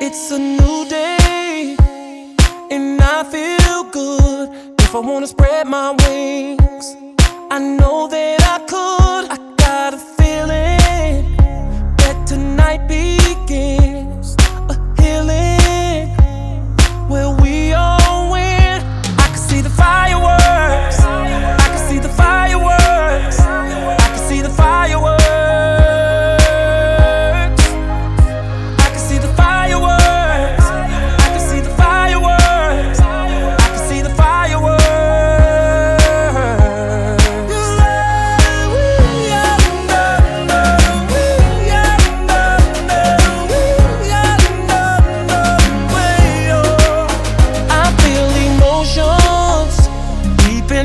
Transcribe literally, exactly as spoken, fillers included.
It's a new day, and I feel good. If I wanna spread my wings, I know that I could. I got a feeling that tonight begins.